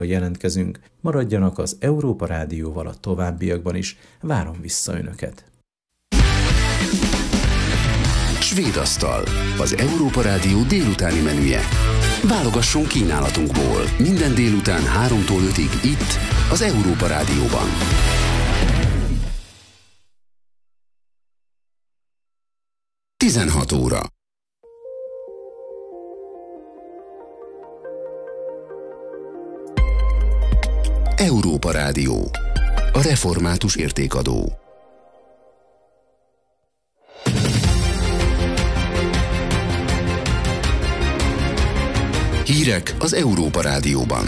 jelentkezünk. Maradjanak az Európa Rádióval a továbbiakban is. Várom vissza önöket. Svéd asztal. Az Európa Rádió délutáni menüje. Válogasson kínálatunkból. Minden délután 3-tól 5-ig itt, az Európa Rádióban. Tizenhat óra. Európa Rádió. A református értékadó. Hírek az Európa Rádióban.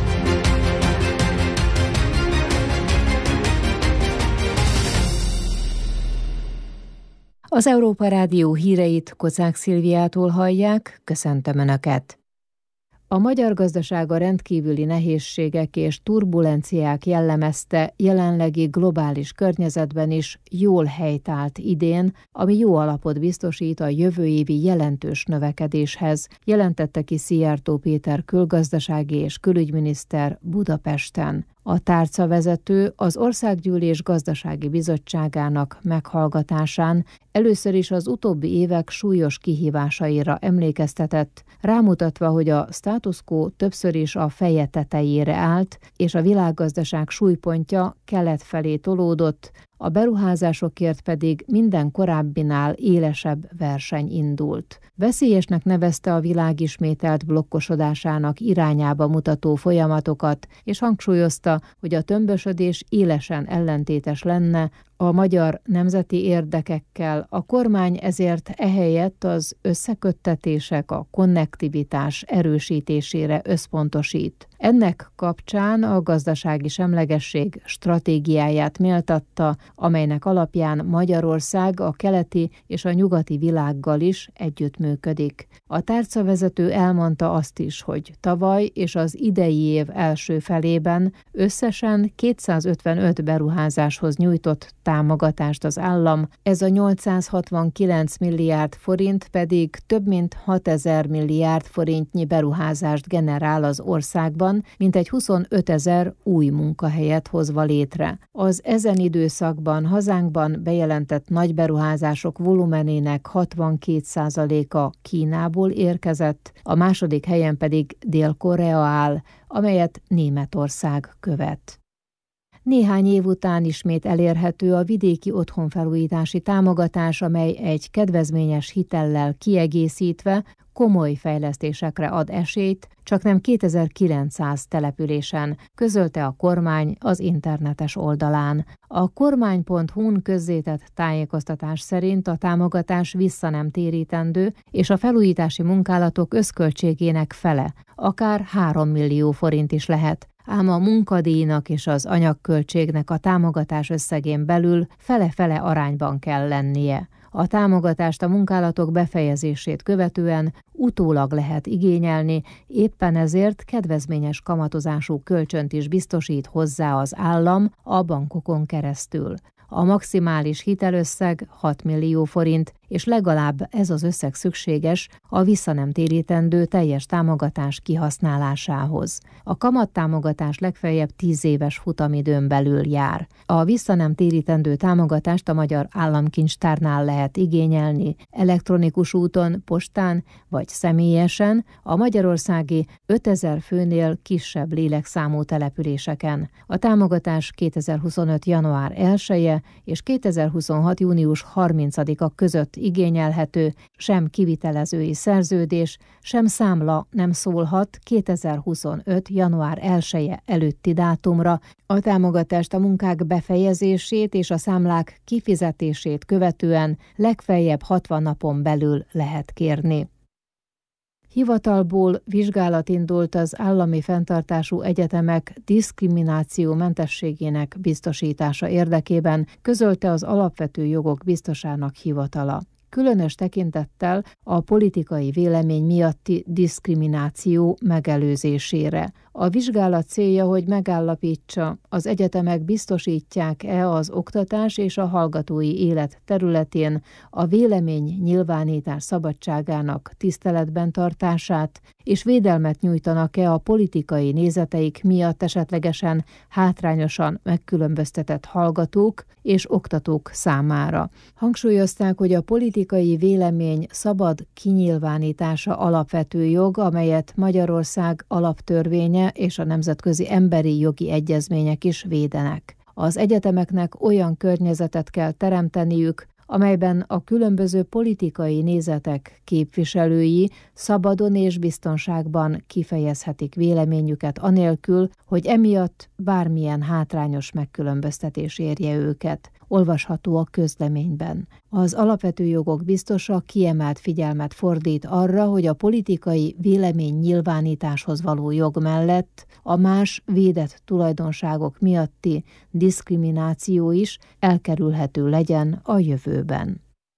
Az Európa Rádió híreit Kocák Szilviától hallják, köszöntöm Önöket! A magyar gazdasága rendkívüli nehézségek és turbulenciák jellemezte jelenlegi globális környezetben is jól helytált idén, ami jó alapot biztosít a jövő évi jelentős növekedéshez, jelentette ki Szijjártó Péter külgazdasági és külügyminiszter Budapesten. A tárcavezető az Országgyűlés Gazdasági Bizottságának meghallgatásán először is az utóbbi évek súlyos kihívásaira emlékeztetett, rámutatva, hogy a status quo többször is a feje tetejére állt, és a világgazdaság súlypontja kelet felé tolódott, a beruházásokért pedig minden korábbinál élesebb verseny indult. Veszélyesnek nevezte a világ ismételt blokkosodásának irányába mutató folyamatokat, és hangsúlyozta, hogy a tömbösödés élesen ellentétes lenne a magyar nemzeti érdekekkel, a kormány ezért ehelyett az összeköttetések, a konnektivitás erősítésére összpontosít. Ennek kapcsán a gazdasági semlegesség stratégiáját méltatta, amelynek alapján Magyarország a keleti és a nyugati világgal is együttműködik. A tárcavezető elmondta azt is, hogy tavaly és az idei év első felében összesen 255 beruházáshoz nyújtott támogatást az állam, ez a 869 milliárd forint pedig több mint 6000 milliárd forintnyi beruházást generál az országban, mintegy 25 000 új munkahelyet hozva létre. Az ezen időszakban hazánkban bejelentett nagy beruházások volumenének 62%-a Kínából érkezett, a második helyen pedig Dél-Korea áll, amelyet Németország követ. Néhány év után ismét elérhető a vidéki otthonfelújítási támogatás, amely egy kedvezményes hitellel kiegészítve komoly fejlesztésekre ad esélyt, csaknem 2900 településen, közölte a kormány az internetes oldalán. A kormány.hu-n közzétett tájékoztatás szerint a támogatás visszanemtérítendő, és a felújítási munkálatok összköltségének fele, akár 3 millió forint is lehet, ám a munkadíjnak és az anyagköltségnek a támogatás összegén belül fele-fele arányban kell lennie. A támogatást a munkálatok befejezését követően utólag lehet igényelni, éppen ezért kedvezményes kamatozású kölcsönt is biztosít hozzá az állam a bankokon keresztül. A maximális hitelösszeg 6 millió forint, és legalább ez az összeg szükséges a visszanemtérítendő teljes támogatás kihasználásához. A kamattámogatás legfeljebb 10 éves futamidőn belül jár. A visszanemtérítendő támogatást a Magyar Államkincstárnál lehet igényelni, elektronikus úton, postán vagy személyesen a magyarországi 5000 főnél kisebb lélekszámú településeken. A támogatás 2025. január 1-e és 2026. június 30-a között igényelhető, sem kivitelezői szerződés, sem számla nem szólhat 2025. január 1-e előtti dátumra. A támogatást a munkák befejezését és a számlák kifizetését követően legfeljebb 60 napon belül lehet kérni. Hivatalból vizsgálat indult az állami fenntartású egyetemek diszkriminációmentességének biztosítása érdekében, közölte az Alapvető Jogok Biztosának hivatala. Különös tekintettel a politikai vélemény miatti diszkrimináció megelőzésére. A vizsgálat célja, hogy megállapítsa, az egyetemek biztosítják-e az oktatás és a hallgatói élet területén a vélemény nyilvánítás szabadságának tiszteletben tartását, és védelmet nyújtanak-e a politikai nézeteik miatt esetlegesen hátrányosan megkülönböztetett hallgatók és oktatók számára. Hangsúlyozták, hogy a politikai vélemény szabad kinyilvánítása alapvető jog, amelyet Magyarország alaptörvénye és a nemzetközi emberi jogi egyezmények is védenek. Az egyetemeknek olyan környezetet kell teremteniük, amelyben a különböző politikai nézetek képviselői szabadon és biztonságban kifejezhetik véleményüket anélkül, hogy emiatt bármilyen hátrányos megkülönböztetés érje őket. Olvasható a közleményben. Az alapvető jogok biztosa kiemelt figyelmet fordít arra, hogy a politikai vélemény nyilvánításhoz való jog mellett a más védett tulajdonságok miatti diszkrimináció is elkerülhető legyen a jövőben.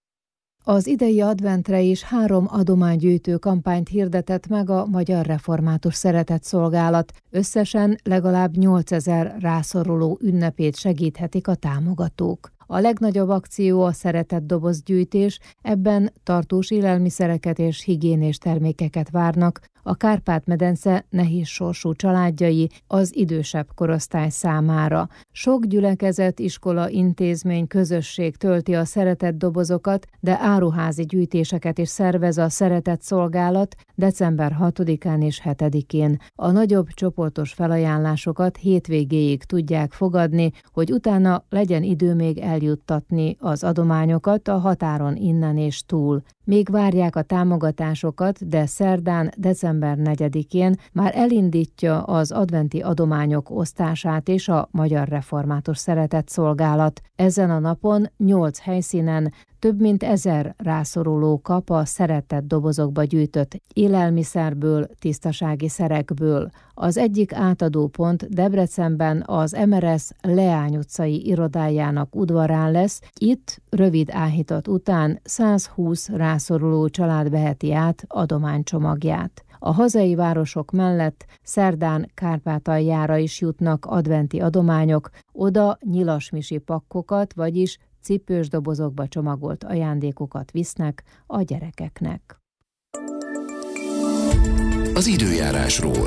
Az idei adventre is 3 adománygyűjtő kampányt hirdetett meg a Magyar Református Szeretetszolgálat. Összesen legalább 8000 rászoruló ünnepét segíthetik a támogatók. A legnagyobb akció a szeretetdobozgyűjtés, ebben tartós élelmiszereket és higiénés termékeket várnak a Kárpát-medence nehéz sorsú családjai az idősebb korosztály számára. Sok gyülekezet, iskola, intézmény, közösség tölti a szeretetdobozokat, de áruházi gyűjtéseket is szervez a Szeretetszolgálat december 6-án és 7-én. A nagyobb csoportos felajánlásokat hétvégéig tudják fogadni, hogy utána legyen idő még eljuttatni az adományokat a határon innen és túl. Még várják a támogatásokat, de szerdán, december 4-én már elindítja az adventi adományok osztását és a Magyar Református Szeretetszolgálat. Ezen a napon 8 helyszínen több mint 1000 rászoruló kap a szeretetdobozokba gyűjtött élelmiszerből, tisztasági szerekből. Az egyik átadópont Debrecenben az MRS Leány utcai irodájának udvarán lesz. Itt rövid áhítat után 120 rászoruló család veheti át adománycsomagját. A hazai városok mellett szerdán Kárpátaljára is jutnak adventi adományok, oda nyilasmisi pakkokat, vagyis cipős dobozokba csomagolt ajándékokat visznek a gyerekeknek. Az időjárásról.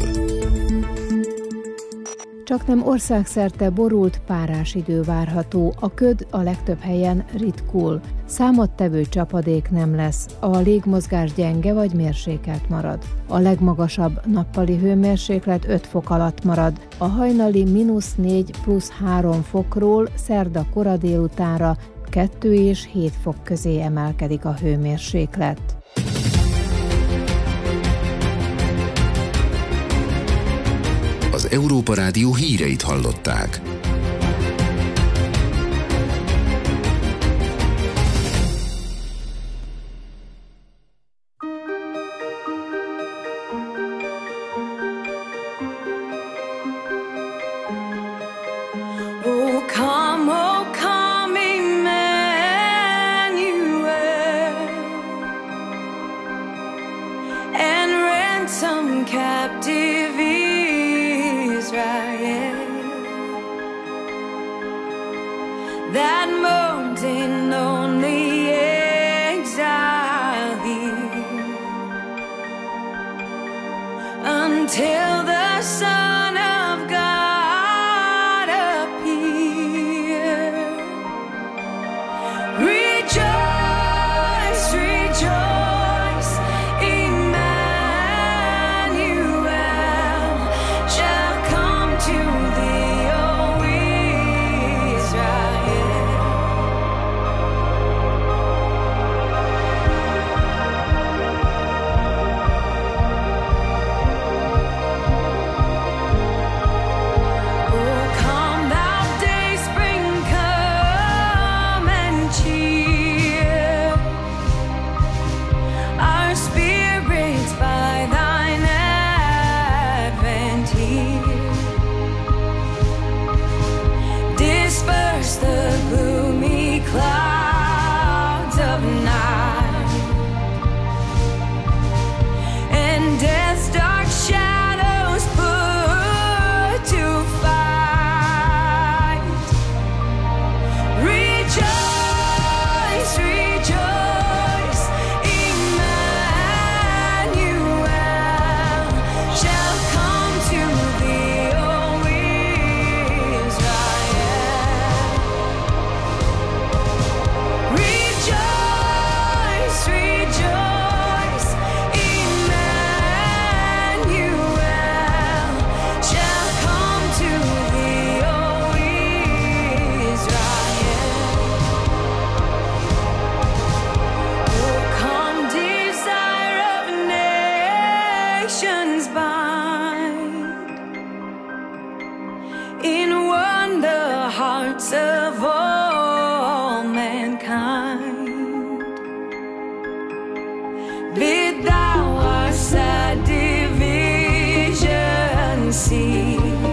Csaknem országszerte borult párás idő várható, a köd a legtöbb helyen ritkul. Számottevő csapadék nem lesz, a légmozgás gyenge vagy mérsékelt marad. A legmagasabb nappali hőmérséklet 5 fok alatt marad, a hajnali -4 + 3 fokról szerda kora délutánra 2 és 7 fok közé emelkedik a hőmérséklet. Az Európa Rádió híreit hallották. in wonder hearts of all mankind. Bid thou our sad division cease,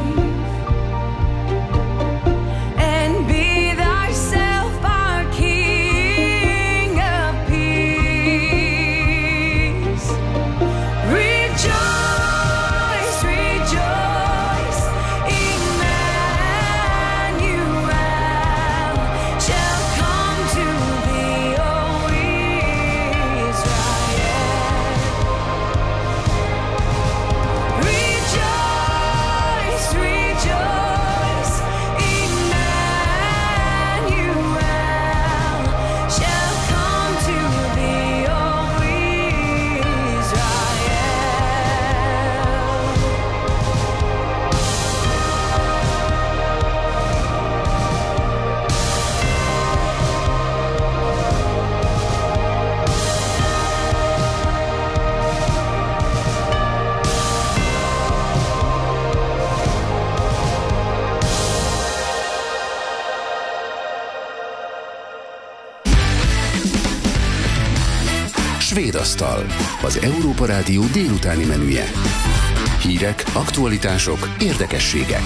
Svédasztal, az Európa Rádió délutáni menüje. Hírek, aktualitások, érdekességek.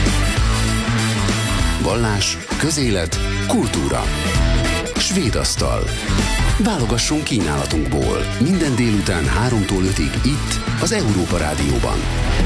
Vallás, közélet, kultúra. Svédasztal. Válogassunk kínálatunkból. Minden délután 3-tól 5-ig itt, az Európa Rádióban.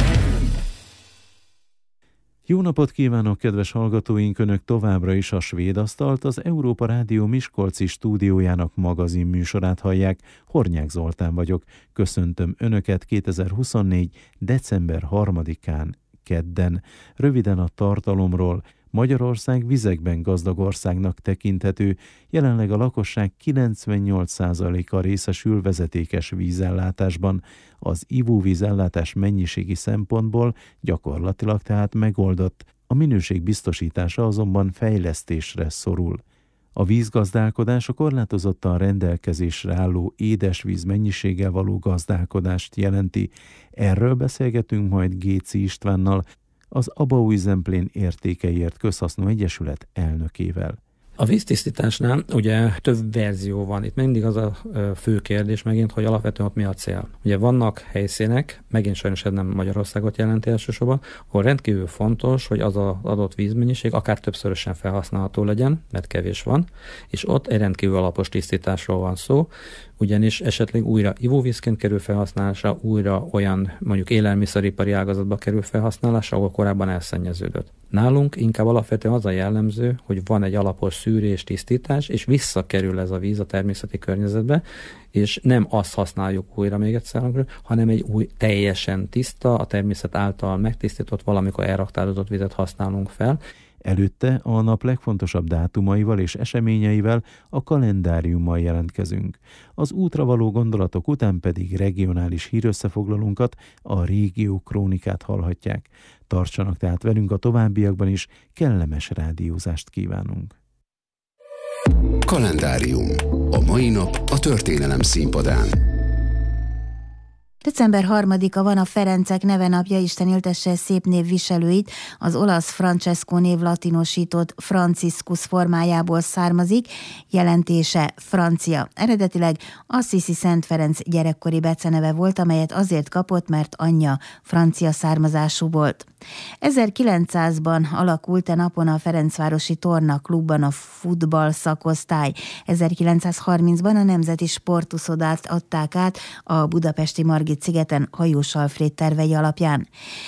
Jó napot kívánok, kedves hallgatóink! Önök továbbra is a Svédasztalt, az Európa Rádió miskolci stúdiójának magazin műsorát hallják. Hornyák Zoltán vagyok. Köszöntöm Önöket 2024. december 3-án, kedden. Röviden a tartalomról. Magyarország vizekben gazdag országnak tekinthető, jelenleg a lakosság 98%-a részesül vezetékes vízellátásban. Az ivóvízellátás mennyiségi szempontból gyakorlatilag tehát megoldott, a minőség biztosítása azonban fejlesztésre szorul. A vízgazdálkodás a korlátozottan rendelkezésre álló édesvíz mennyiséggel való gazdálkodást jelenti. Erről beszélgetünk majd Géci Istvánnal, az Abaúj-Zemplén Értékeiért Közhasznú Egyesület elnökével. A víztisztításnál ugye több verzió van. Itt mindig az a fő kérdés megint, hogy alapvetően ott mi a cél. Ugye vannak helyszínek, megint sajnos ez nem Magyarországot jelenti elsősorban, ahol rendkívül fontos, hogy az az adott vízmennyiség akár többszörösen felhasználható legyen, mert kevés van, és ott egy rendkívül alapos tisztításról van szó, ugyanis esetleg újra ivóvízként kerül felhasználásra, újra olyan mondjuk élelmiszeripari ágazatba kerül felhasználásra, ahol korábban elszennyeződött. Nálunk inkább alapvetően az a jellemző, hogy van egy alapos szűrés, tisztítás, és visszakerül ez a víz a természeti környezetbe, és nem azt használjuk újra még egyszer, hanem egy új, teljesen tiszta, a természet által megtisztított, valamikor elraktározott vizet használunk fel. Előtte a nap legfontosabb dátumaival és eseményeivel, a kalendáriummal jelentkezünk. Az útra való gondolatok után pedig regionális hírösszefoglalónkat, a Régió Krónikát hallhatják. Tartsanak tehát velünk a továbbiakban is, kellemes rádiózást kívánunk. Kalendárium. A mai nap a történelem színpadán. December 3-a van a Ferencek nevenapja, Isten éltesse szép név viselőit, az olasz Francesco név latinosított Franciscus formájából származik, jelentése francia. Eredetileg Assisi Szent Ferenc gyerekkori beceneve volt, amelyet azért kapott, mert anyja francia származású volt. 1900-ban alakult a napon a Ferencvárosi Torna Klubban a futball szakosztály. 1930-ban a Nemzeti Sportuszodát adták át a budapesti Margit-szigeten Hajós Alfréd tervei alapján.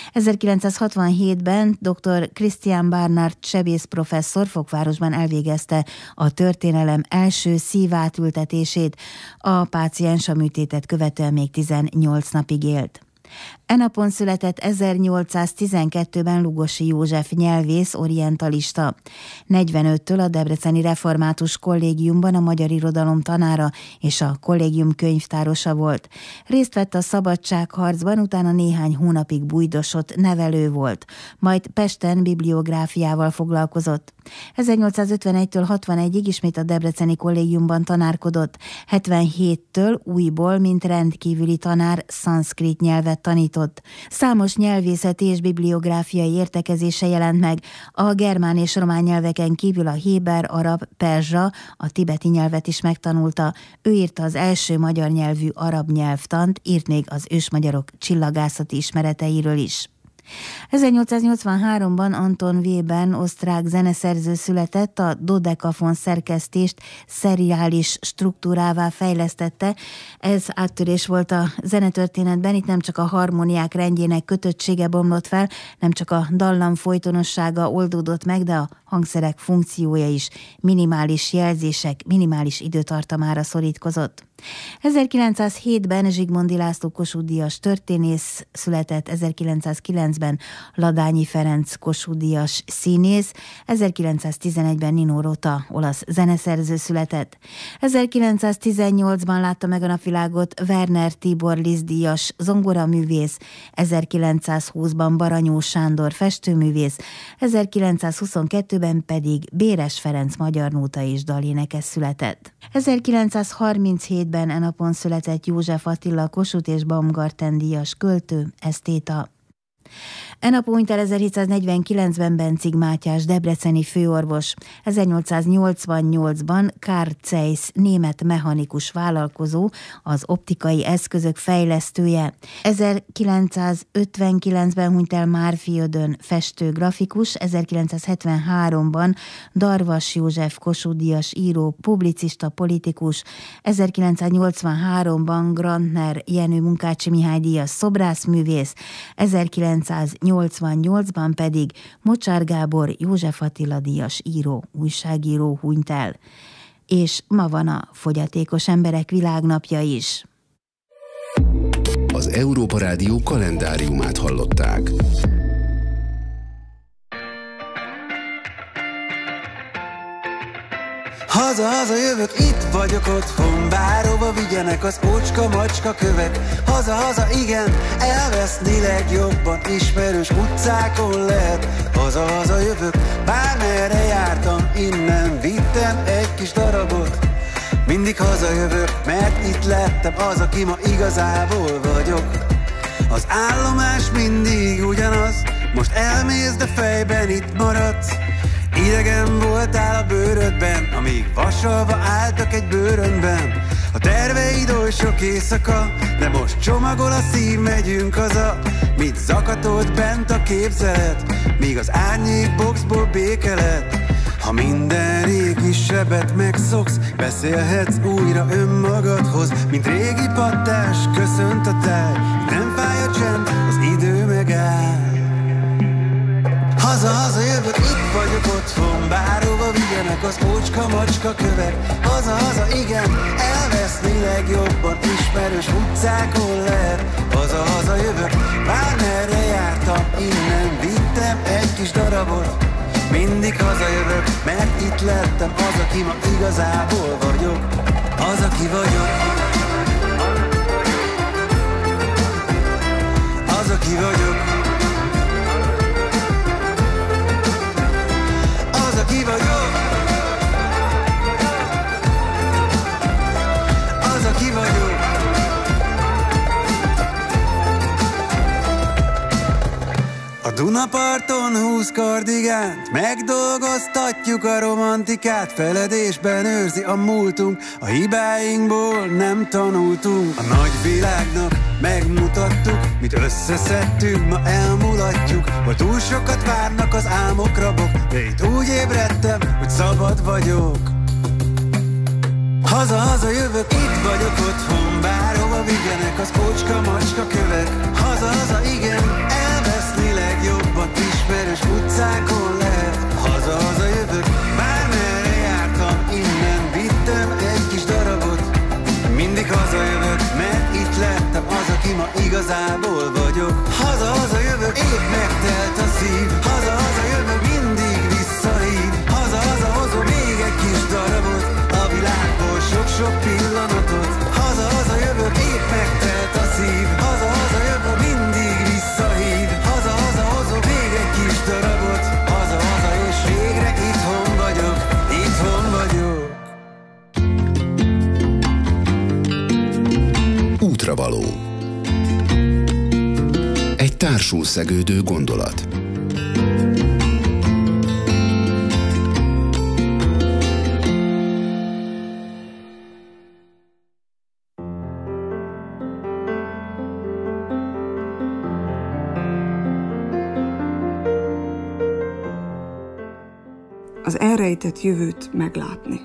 1967-ben dr. Christian Barnard sebész professzor Fokvárosban elvégezte a történelem első szívátültetését. A páciens a műtétet követően még 18 napig élt. E napon született 1812-ben Lugosi József nyelvész, orientalista. 45-től a Debreceni Református Kollégiumban a magyar irodalom tanára és a kollégium könyvtárosa volt. Részt vett a szabadságharcban, utána néhány hónapig bujdosott nevelő volt. Majd Pesten bibliográfiával foglalkozott. 1851-től 61-ig ismét a Debreceni Kollégiumban tanárkodott. 77-től újból, mint rendkívüli tanár, szanszkrit nyelvet tanított. Számos nyelvészeti és bibliográfiai értekezése jelent meg. A germán és román nyelveken kívül a héber, arab, perzsa, a tibeti nyelvet is megtanulta. Ő írta az első magyar nyelvű arab nyelvtant, írt még az ősmagyarok csillagászati ismereteiről is. 1883-ban Anton Webern osztrák zeneszerző született, a dodekafon szerkesztést szeriális struktúrává fejlesztette. Ez áttörés volt a zenetörténetben, itt nem csak a harmóniák rendjének kötöttsége bomlott fel, nem csak a dallam folytonossága oldódott meg, de a hangszerek funkciója is minimális jelzések, minimális időtartamára szorítkozott. 1907-ben Zsigmondy László Kossuth-díjas történész született, 1909-ben Ladányi Ferenc Kossuth-díjas színész, 1911-ben Nino Rota olasz zeneszerző született. 1918-ban látta meg a napvilágot Werner Tibor Liszt-díjas zongoraművész, 1920-ban Baranyó Sándor festőművész, 1922-ben pedig Béres Ferenc magyar nóta és dalénekes született. 1937-ben e napon született József Attila Kossuth és Baumgarten díjas költő, esztéta. E napon hunyt el 1749-ben Bencig Mátyás debreceni főorvos. 1888-ban Karl Zeiss német mechanikus vállalkozó, az optikai eszközök fejlesztője. 1959-ben hunyt el Márfi Ödön festő grafikus, 1973-ban Darvas József Kossuth-díjas író, publicista, politikus, 1983-ban Grantner Jenő Munkácsi Mihály díjas szobrászművész, 1988-ban pedig Mocsár Gábor József Attila díjas író, újságíró hunyt el. És ma van a fogyatékos emberek világnapja is. Az Európa Rádió kalendáriumát hallották. Haza-haza jövök, itt vagyok otthon, bárhova vigyenek az ócska-macska kövek. Haza-haza, igen, elveszni legjobban, ismerős utcákon lehet. Haza-haza jövök, bármerre jártam, innen vittem egy kis darabot. Mindig hazajövök, mert itt lettem az, aki ma igazából vagyok. Az állomás mindig ugyanaz, most elmész, de fejben itt maradsz. Idegen voltál a bőrödben, amíg vasalva álltak egy bőrönben. A terveid oly sok éjszaka, de most csomagol a szív, megyünk haza. Mit zakatolt bent a képzelet, míg az árnyék boxból béke lett. Ha minden régi sebet megszoksz, beszélhetsz újra önmagadhoz. Mint régi pattás, köszönt a táj, nem fáj a csend, az idő megáll. Haza-haza jövök, itt vagyok otthon, bárhova vigyenek az ócska-macska kövek. Haza-haza, igen, elveszni legjobban, ismerős utcákon lehet. Haza-haza jövök, bármerre jártam, innen vittem egy kis darabot. Mindig hazajövök, mert itt lettem az, aki ma igazából vagyok. Az, aki vagyok. Az, aki vagyok. Az, aki vagyok. Az, aki vagyok. A Dunaparton 20 kardigánt, megdolgoztatjuk a romantikát, feledésben őrzi a múltunk, a hibáinkból nem tanultunk. A nagyvilágnak megmutattuk, mit összeszedtünk, ma elmulatjuk, hogy túl sokat várnak az álmok rabok, de itt úgy ébredtem, hogy szabad vagyok. Haza-haza jövök, itt vagyok otthon, bárhova vigyenek az ócska-macska kövek. Haza-haza, igen, elveszni legjobban, ismerős utcákon lehet. Haza-haza jövök, bármerre jártam, innen vittem egy kis darabot. Mindig hazajövök, mert itt lettem az, aki ma igazából vagyok. Haza-haza jövök, épp megtelt a szív. Haza-haza jövök, mindig visszahív. Haza-haza hozom még egy kis darabot, a világból sok-sok pillanatot. Haza-haza jövök, épp megtelt a szív. Haza-haza jövök, mindig visszahív. Haza-haza hozom még egy kis darabot. Haza-haza és végre itthon társul szegődő gondolat. Az elrejtett jövőt meglátni.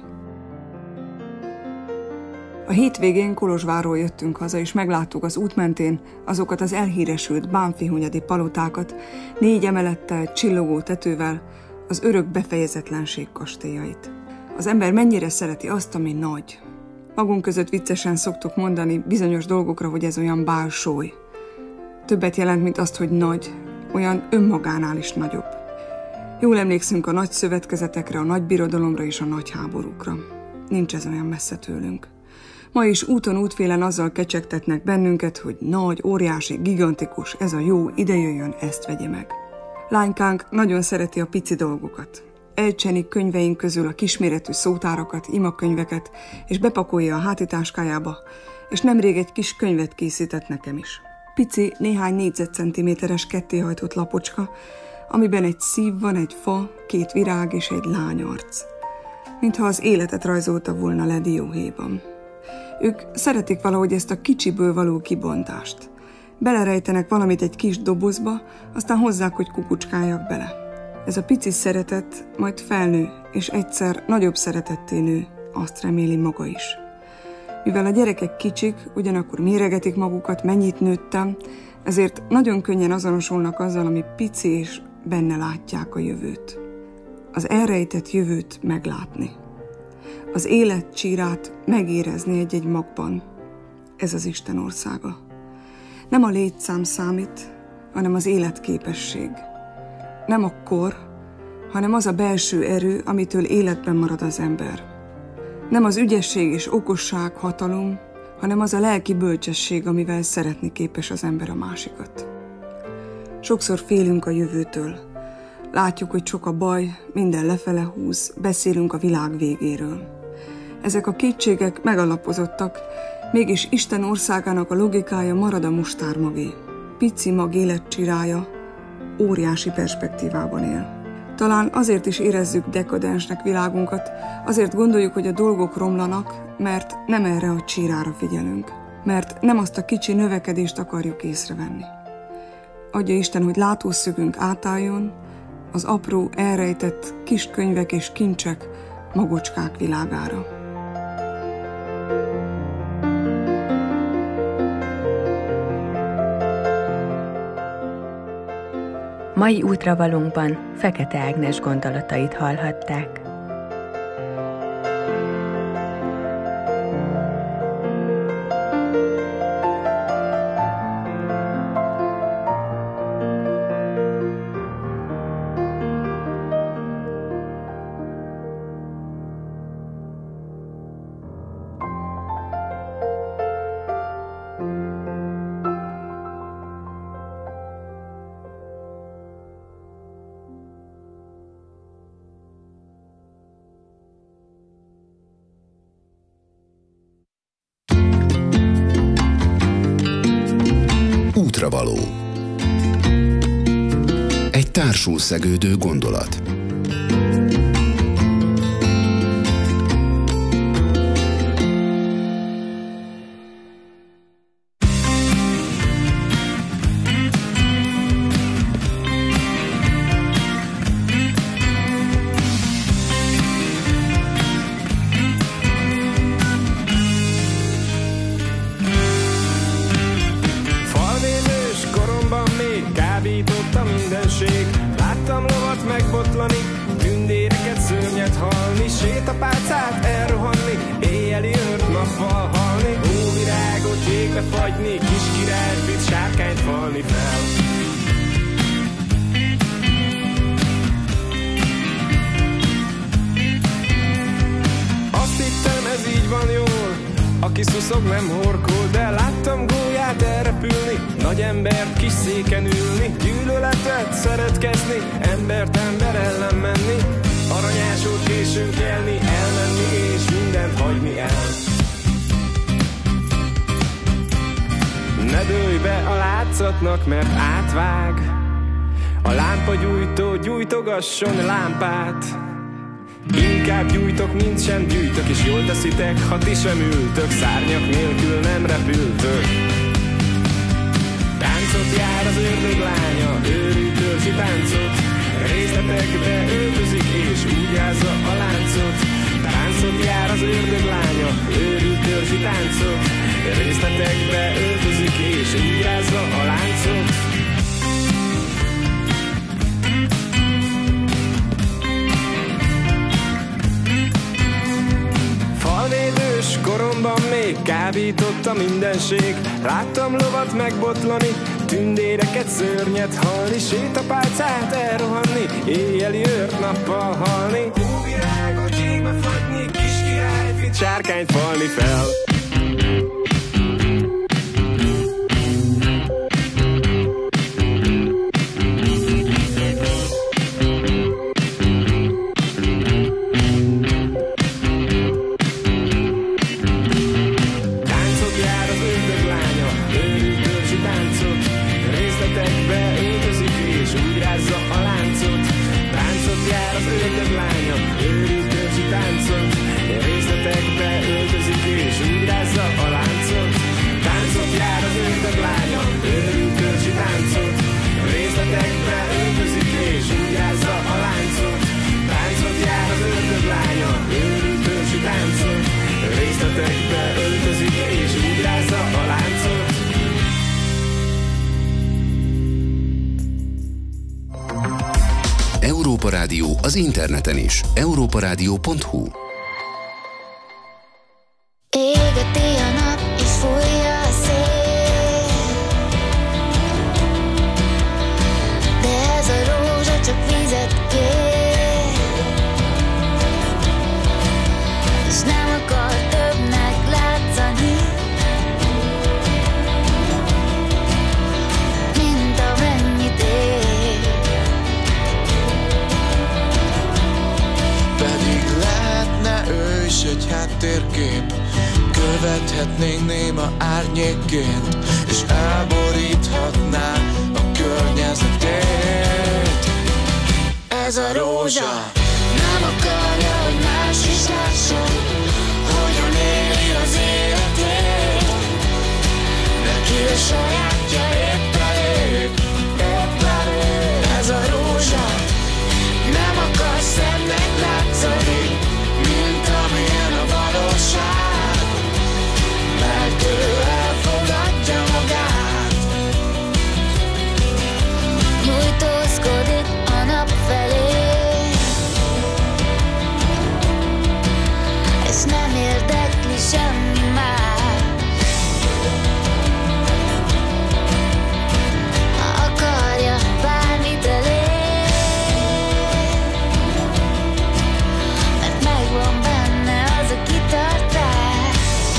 A hétvégén Kolozsvárról jöttünk haza, és megláttuk az út mentén azokat az elhíresült bánfihunyadi palotákat, 4 emelettel, csillogó tetővel, az örök befejezetlenség kastélyait. Az ember mennyire szereti azt, ami nagy. Magunk között viccesen szoktuk mondani bizonyos dolgokra, hogy ez olyan bálsóly. Többet jelent, mint azt, hogy nagy, olyan önmagánál is nagyobb. Jól emlékszünk a nagy szövetkezetekre, a nagy birodalomra és a nagy háborúkra. Nincs ez olyan messze tőlünk. Ma is úton útfélen azzal kecsegtetnek bennünket, hogy nagy, óriási, gigantikus, ez a jó, ide jöjjön, ezt vegye meg. Lánykánk nagyon szereti a pici dolgokat. Elcsenik könyveink közül a kisméretű szótárakat, imakönyveket, és bepakolja a hátitáskájába, és nemrég egy kis könyvet készített nekem is. Pici, néhány négyzetcentiméteres kettéhajtott lapocska, amiben egy szív van, egy fa, 2 virág és egy lányarc. Mintha az életet rajzolta volna le dióhéjban. Ők szeretik valahogy ezt a kicsiből való kibontást. Belerejtenek valamit egy kis dobozba, aztán hozzák, hogy kukucskáljak bele. Ez a pici szeretet majd felnő, és egyszer nagyobb szeretetté nő, azt reméli maga is. Mivel a gyerekek kicsik, ugyanakkor méregetik magukat, mennyit nőttem, ezért nagyon könnyen azonosulnak azzal, ami pici, és benne látják a jövőt. Az elrejtett jövőt meglátni. Az élet csírát megérezni egy-egy magban. Ez az Isten országa. Nem a létszám számít, hanem az életképesség. Nem a kor, hanem az a belső erő, amitől életben marad az ember. Nem az ügyesség és okosság, hatalom, hanem az a lelki bölcsesség, amivel szeretni képes az ember a másikat. Sokszor félünk a jövőtől. Látjuk, hogy sok a baj, minden lefele húz, beszélünk a világ végéről. Ezek a kétségek megalapozottak, mégis Isten országának a logikája marad a mustármagé. Pici mag életcsirája óriási perspektívában él. Talán azért is érezzük dekadensnek világunkat, azért gondoljuk, hogy a dolgok romlanak, mert nem erre a csirára figyelünk, mert nem azt a kicsi növekedést akarjuk észrevenni. Adja Isten, hogy látószögünk átálljon az apró, elrejtett kis könyvek és kincsek, magocskák világára. Mai útravalónkban Fekete Ágnes gondolatait hallhatták. Útravaló. Egy társul szegődő gondolat. Láttam lovat megbotlani, tündéreket, szörnyet halni, sétapálcát elrohanni, éjjeli ört nappal halni, hóvirágot jégbe fagyni, kis királyfit, sárkányt falni fel. Azt hittem, ez így van jól, aki szuszog nem horkol, de láttam gólyát elrepülni, nagy embert kis széken ülni, gyűlöletet szeretkezni, embert ember ellen menni, aranyásról későn kelni, elmenni és mindent hagyni el. Ne dőlj be a látszatnak, mert átvág. A lámpagyújtó gyújtogasson lámpát. Inkább gyújtok, mint sem gyújtok, és jól teszitek, ha ti sem ültök, szárnyak nélkül nem repültök. Táncot jár az ördög lánya, őrült törzsi táncot, részletekbe öltözik, és úgy rázza a láncot. Táncot jár az ördög lánya, őrült törzsi táncot, részletekbe öltözik, és úgy rázza a láncot. Falvédős koromban még kábított a mindenség. Láttam lovat megbotlani, tündéreket, szörnyet halni, sétapálcát elrohanni, éjjeli őrt nappal halni, hóvirágot jégbe fagyni, kis királyfit, sárkányt falni fel. Európa Rádió az interneten is. europaradio.hu. Égeti a nap és fújja a szél, de ez a rózsa csak vizet kér, és nem akar többnek látszani, mint amennyit ér. Pedig lehetne ő is egy háttérkép, követhetnénk néma árnyékként, és elboríthatná a környezetét. Ez a rózsa nem akarja, hogy más is lásson, hogyan éli az életét. Neki a sajátja épp elég, épp elég. Ez a rózsa nem akar szemnek látszani, mint amilyen a valóság, mert ő elfogadja magát. Nyújtózkodik a nap felé, és nem érdekli semmi más. Ha akarja, bármit elér, mert megvan benne az a kitartás.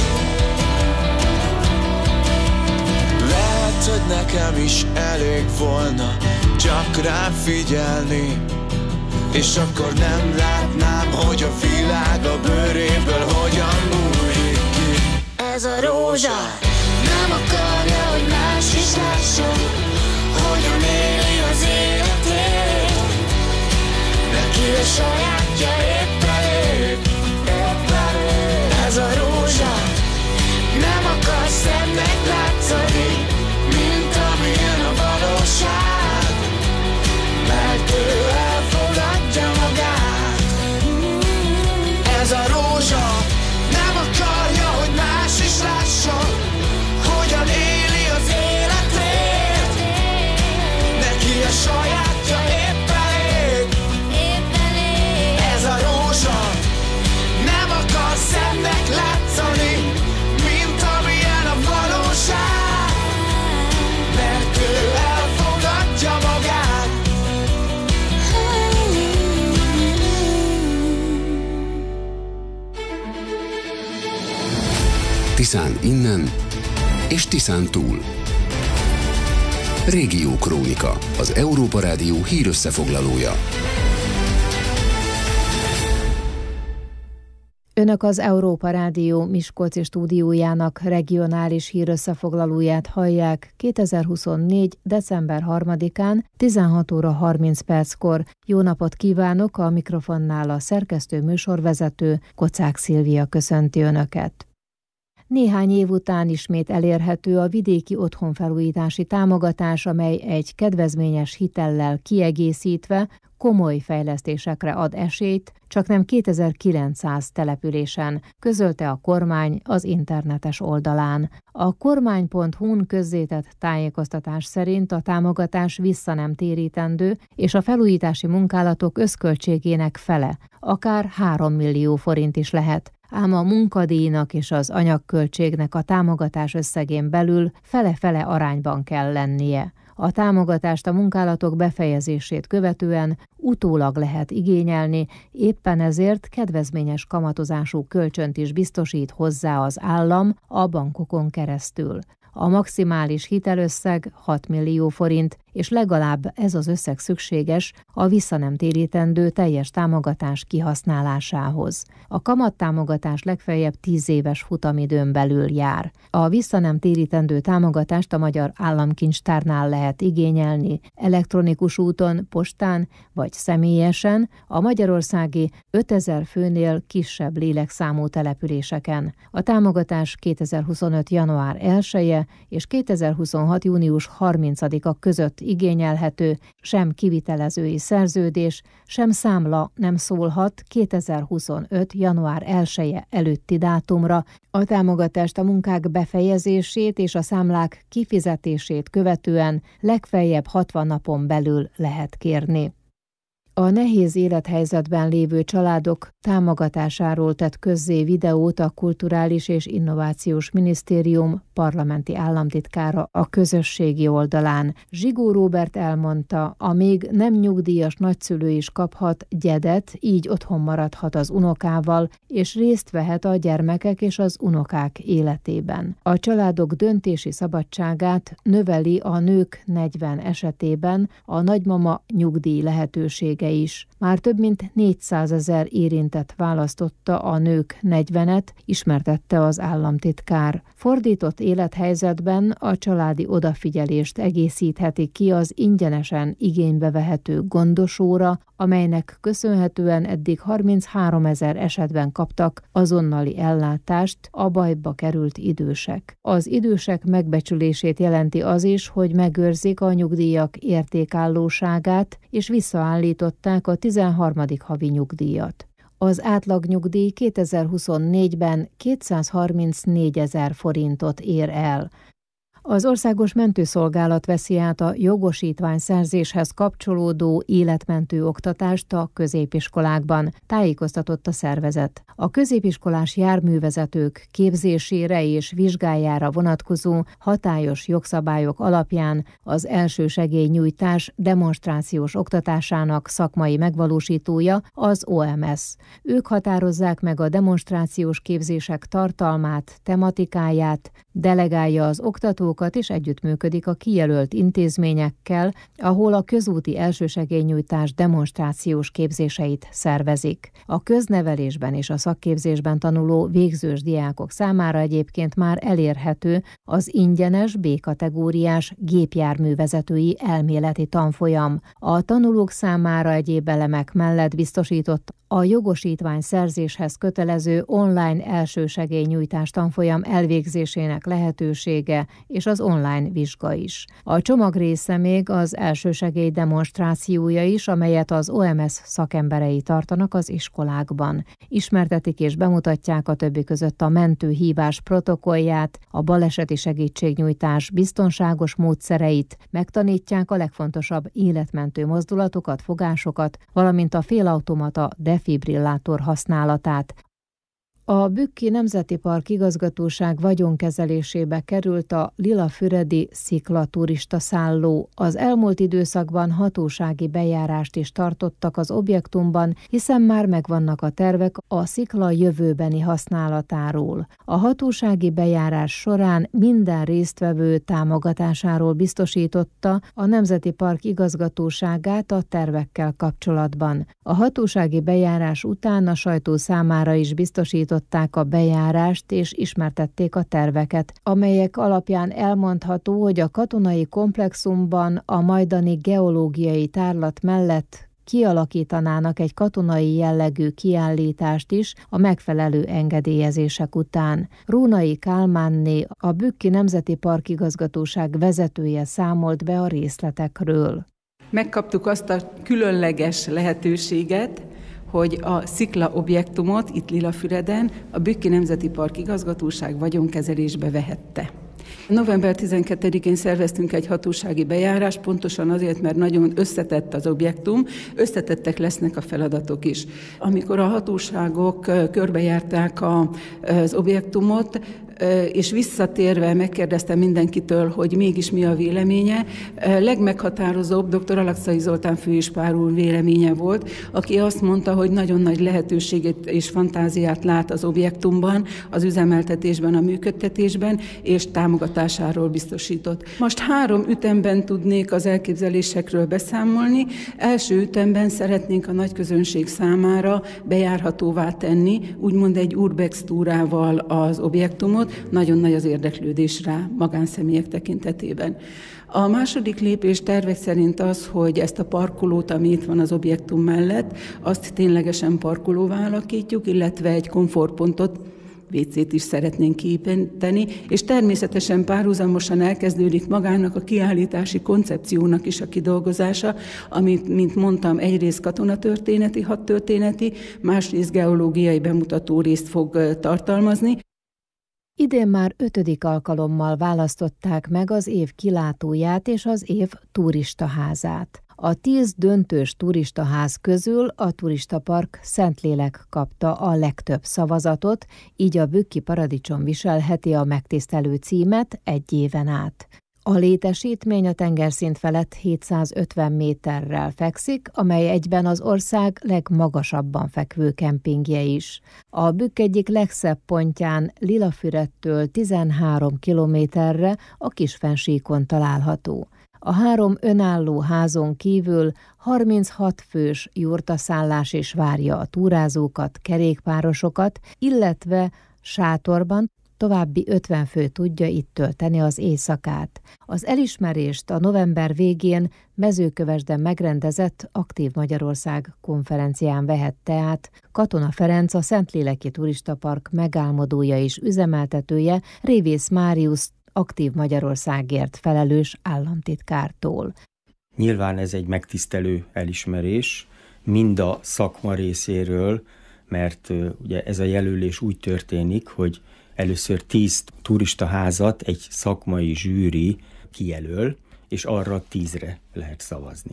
Lehet, hogy nekem is elég volna csak rá figyelni, és akkor nem látnám, hogy a világ a bőréből hogyan bújik ki. Ez a rózsa nem akarja, hogy más is lásson, hogyan éli az életét. Neki a sajátja épp elég, épp elég. Ez a rózsa nem akar szemnek látszani, mint amilyen a valóság, mert ő elfogadja magát. Ez a rózsa nem akarja, hogy más is lásson, hogyan éli az életét. Neki a sajátja épp elég, épp elég. Ez a rózsa nem akar szemnek látszani, mint amilyen a valóság, mert ő elfogadja magát. Tiszán innen és Tiszán túl. Régió Krónika, az Európa Rádió hírösszefoglalója. Önök az Európa Rádió Miskolci stúdiójának regionális hírösszefoglalóját hallják 2024. december 3-án 16 óra 30 perckor. Jó napot kívánok, a mikrofonnál a szerkesztő műsorvezető Kocák Szilvia köszönti Önöket. Néhány év után ismét elérhető a vidéki otthonfelújítási támogatás, amely egy kedvezményes hitellel kiegészítve komoly fejlesztésekre ad esélyt, csaknem 2900 településen, közölte a kormány az internetes oldalán. A kormány.hu-n közzétett tájékoztatás szerint a támogatás visszanemtérítendő, és a felújítási munkálatok összköltségének fele, akár 3 millió forint is lehet. Ám a munkadíjnak és az anyagköltségnek a támogatás összegén belül fele-fele arányban kell lennie. A támogatást a munkálatok befejezését követően utólag lehet igényelni, éppen ezért kedvezményes kamatozású kölcsönt is biztosít hozzá az állam a bankokon keresztül. A maximális hitelösszeg 6 millió forint, és legalább ez az összeg szükséges a visszanemtérítendő teljes támogatás kihasználásához. A kamattámogatás legfeljebb 10 éves futamidőn belül jár. A visszanemtérítendő támogatást a Magyar Államkincstárnál lehet igényelni, elektronikus úton, postán vagy személyesen a magyarországi 5000 főnél kisebb lélekszámú településeken. A támogatás 2025. január 1-e és 2026. június 30-a között igényelhető, sem kivitelezői szerződés, sem számla nem szólhat 2025. január 1-e előtti dátumra. A támogatást a munkák befejezését és a számlák kifizetését követően legfeljebb 60 napon belül lehet kérni. A nehéz élethelyzetben lévő családok támogatásáról tett közzé videót a Kulturális és Innovációs Minisztérium parlamenti államtitkára a közösségi oldalán. Zsigó Róbert elmondta, a még nem nyugdíjas nagyszülő is kaphat gyedet, így otthon maradhat az unokával, és részt vehet a gyermekek és az unokák életében. A családok döntési szabadságát növeli a nők 40 esetében a nagymama nyugdíj lehetősége is. Már több mint 400 000 érintett választotta a nők 40-et, ismertette az államtitkár. Fordított élethelyzetben a családi odafigyelést egészítheti ki az ingyenesen igénybe vehető gondosóra, amelynek köszönhetően eddig 33 000 esetben kaptak azonnali ellátást a bajba került idősek. Az idősek megbecsülését jelenti az is, hogy megőrzik a nyugdíjak értékállóságát, és visszaállították a 13. havi nyugdíjat. Az átlagnyugdíj 2024-ben 234 000 forintot ér el. Az Országos Mentőszolgálat veszi át a jogosítványszerzéshez kapcsolódó életmentő oktatást a középiskolákban, tájékoztatott a szervezet. A középiskolás járművezetők képzésére és vizsgájára vonatkozó hatályos jogszabályok alapján az elsősegélynyújtás demonstrációs oktatásának szakmai megvalósítója az OMS. Ők határozzák meg a demonstrációs képzések tartalmát, tematikáját, delegálja az oktatókat és együttműködik a kijelölt intézményekkel, ahol a közúti elsősegélynyújtás demonstrációs képzéseit szervezik. A köznevelésben és a szakképzésben tanuló végzős diákok számára egyébként már elérhető az ingyenes B-kategóriás gépjárművezetői elméleti tanfolyam. A tanulók számára egyéb elemek mellett biztosított a jogosítvány szerzéshez kötelező online elsősegélynyújtás tanfolyam elvégzésének lehetősége és az online vizsga is. A csomag része még az elsősegély demonstrációja is, amelyet az OMS szakemberei tartanak az iskolákban. Ismertetik és bemutatják a többi között a mentőhívás protokollját, a baleseti segítségnyújtás biztonságos módszereit, megtanítják a legfontosabb életmentő mozdulatokat, fogásokat, valamint a félautomata defibrillátor használatát. A Bükki Nemzeti Park igazgatóság vagyonkezelésébe került a Lilafüredi Szikla turista szálló. Az elmúlt időszakban hatósági bejárást is tartottak az objektumban, hiszen már megvannak a tervek a szikla jövőbeni használatáról. A hatósági bejárás során minden résztvevő támogatásáról biztosította a Nemzeti Park igazgatóságát a tervekkel kapcsolatban. A hatósági bejárás után a sajtó számára is biztosították a bejárást és ismertették a terveket, amelyek alapján elmondható, hogy a katonai komplexumban a majdani geológiai tárlat mellett kialakítanának egy katonai jellegű kiállítást is a megfelelő engedélyezések után. Rónai Kálmánné, a Bükki Nemzeti Park igazgatóság vezetője számolt be a részletekről. Megkaptuk azt a különleges lehetőséget, hogy a szikla objektumot itt Lilafüreden a Bükki Nemzeti Park igazgatóság vagyonkezelésbe vehette. November 12-én szerveztünk egy hatósági bejárást, pontosan azért, mert nagyon összetett az objektum, összetettek lesznek a feladatok is. Amikor a hatóságok körbejárták az objektumot, és visszatérve megkérdeztem mindenkitől, hogy mégis mi a véleménye. Legmeghatározóbb dr. Alakszai Zoltán főispár úr véleménye volt, aki azt mondta, hogy nagyon nagy lehetőséget és fantáziát lát az objektumban, az üzemeltetésben, a működtetésben, és támogatásáról biztosított. Most 3 ütemben tudnék az elképzelésekről beszámolni. Első ütemben szeretnénk a nagyközönség számára bejárhatóvá tenni, úgymond egy urbex túrával az objektumot. Nagyon nagy az érdeklődés rá magánszemélyek tekintetében. A második lépés tervek szerint az, hogy ezt a parkolót, ami itt van az objektum mellett, azt ténylegesen parkolóvá alakítjuk, illetve egy komfortpontot, WC-t is szeretnénk kiépíteni, és természetesen párhuzamosan elkezdődik magának a kiállítási koncepciónak is a kidolgozása, amit, mint mondtam, egyrészt katonatörténeti, hadtörténeti, másrészt geológiai bemutató részt fog tartalmazni. Idén már 5. alkalommal választották meg az év kilátóját és az év turistaházát. A 10 döntős turistaház közül a Turistapark Szentlélek kapta a legtöbb szavazatot, így a Bükki Paradicsom viselheti a megtisztelő címet egy éven át. A létesítmény a tengerszint felett 750 méterrel fekszik, amely egyben az ország legmagasabban fekvő kempingje is. A Bükk egyik legszebb pontján Lilafüredtől 13 kilométerre a Kisfensíkon található. A 3 önálló házon kívül 36 fős jurtaszállás is várja a túrázókat, kerékpárosokat, illetve sátorban további 50 fő tudja itt tölteni az éjszakát. Az elismerést a november végén Mezőkövesden megrendezett Aktív Magyarország konferencián vehette át Katona Ferenc, a Szentléleki Turistapark megálmodója és üzemeltetője, Révész Máriusz Aktív Magyarországért felelős államtitkártól. Nyilván ez egy megtisztelő elismerés, mind a szakma részéről, mert ugye ez a jelölés úgy történik, hogy először 10 turistaházat egy szakmai zsűri kijelöl, és arra 10-re lehet szavazni.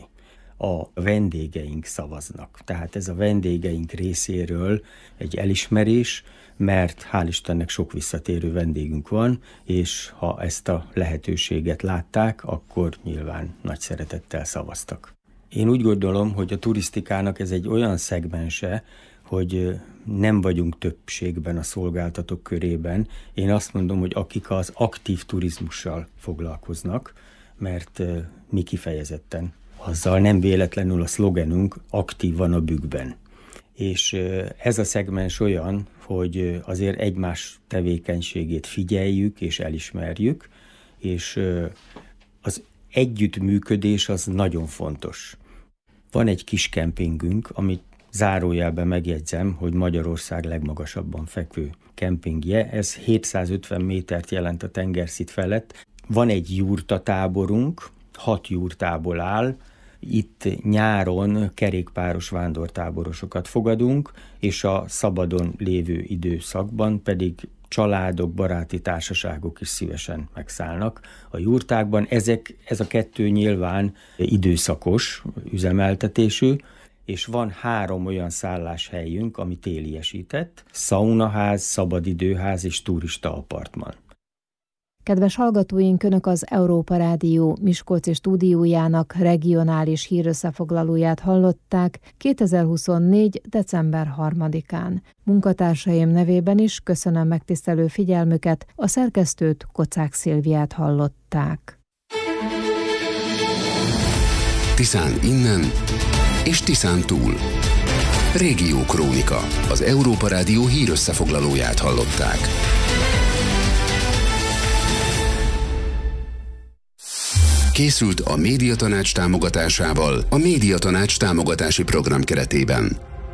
A vendégeink szavaznak. Tehát ez a vendégeink részéről egy elismerés, mert hál' Istennek sok visszatérő vendégünk van, és ha ezt a lehetőséget látták, akkor nyilván nagy szeretettel szavaztak. Én úgy gondolom, hogy a turisztikának ez egy olyan szegmense, hogy nem vagyunk többségben a szolgáltatók körében. Én azt mondom, hogy akik az aktív turizmussal foglalkoznak, mert mi kifejezetten azzal nem véletlenül a szlogenünk aktívan a Bükkben. És ez a szegmens olyan, hogy azért egymás tevékenységét figyeljük és elismerjük, és az együttműködés az nagyon fontos. Van egy kis kempingünk, amit zárójelben megjegyzem, hogy Magyarország legmagasabban fekvő kempingje. Ez 750 métert jelent a tengerszint felett. Van egy jurtatáborunk, 6 jurtából áll. Itt nyáron kerékpáros vándortáborosokat fogadunk, és a szabadon lévő időszakban pedig családok, baráti társaságok is szívesen megszállnak a jurtákban. Ez a 2 nyilván időszakos üzemeltetésű, és van 3 olyan szálláshelyünk, ami téliesített: szaunaház, szabadidőház és turista apartman. Kedves hallgatóink, Önök az Európa Rádió Miskolci stúdiójának regionális hírösszefoglalóját hallották 2024. december 3-án. Munkatársaim nevében is köszönöm megtisztelő figyelmüket, a szerkesztőt, Kocák Szilviát hallották. Tiszán innen és Tiszán túl. Régiókrónika, az Európa Rádió hírösszefoglalóját hallották. Készült a Médiatanács támogatásával a Médiatanács támogatási program keretében.